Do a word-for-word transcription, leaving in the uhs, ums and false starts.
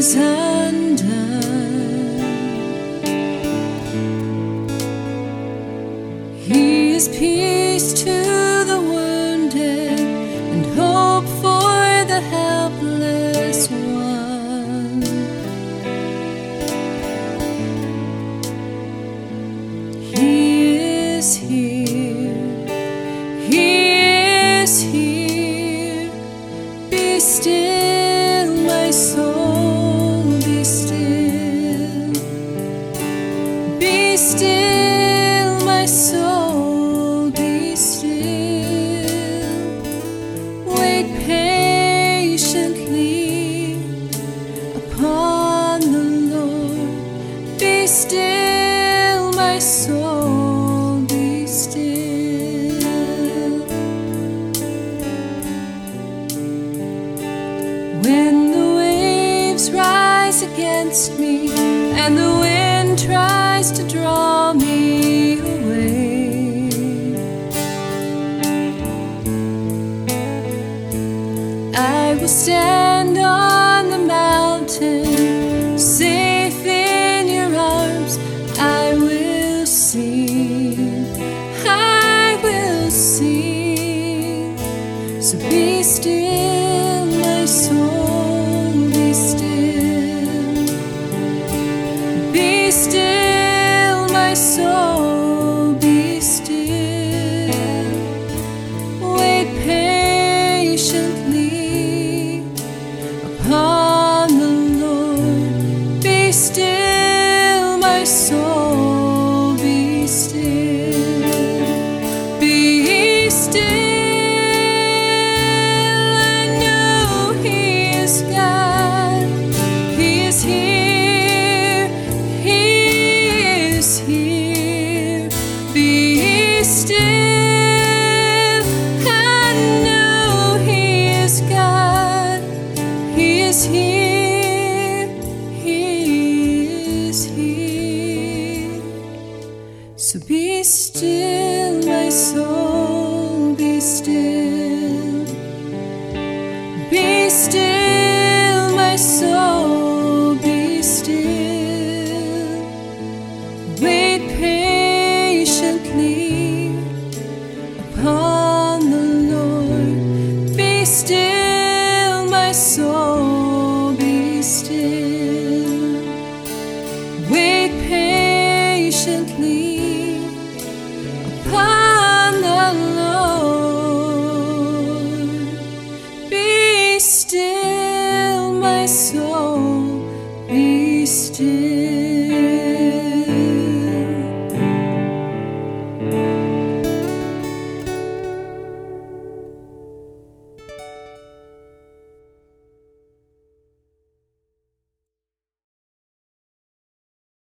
is undone. He is peace to the wounded and hope for the helpless one. He is here, He is here. Be still, my soul, be still. Be still, my soul, be still. Wait patiently upon the Lord. Be still, my soul, be still. When the waves rise against me and the wind tries to draw me away, I will stand on the mountain, safe in your arms. I will sing, I will sing. So be still, my soul, be still. Be still, my soul, be still. Wait patiently upon the Lord. Be still, my soul, be still. Be still. I know He is God. He is here. He is here. Be still. I know He is God. He is here. He is here. So be still, my soul, be still. Be still, my soul, be still. Wait patiently upon the Lord. Be still, my soul, be still. Wait patiently upon the Lord. Be still, my soul, be still.